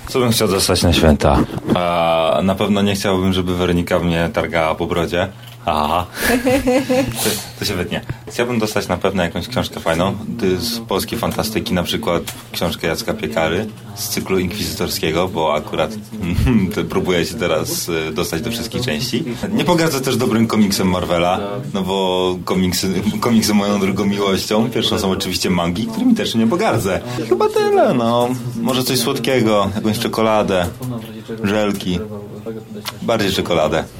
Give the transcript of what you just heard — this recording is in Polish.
Co bym chciał dostać na święta? Na pewno nie chciałbym, żeby Weronika mnie targała po brodzie. Aha. To się wytnie. Chciałbym dostać na pewno jakąś książkę fajną z polskiej fantastyki, na przykład książkę Jacka Piekary z cyklu inkwizytorskiego, bo akurat próbuję się teraz dostać do wszystkich części. Nie pogardzę też dobrym komiksem Marvela, no bo komiksy moją drugą miłością. Pierwszą są oczywiście mangi, którymi też nie pogardzę. Chyba tyle, no. Może coś słodkiego, jakąś czekoladę, żelki. Bardziej czekoladę.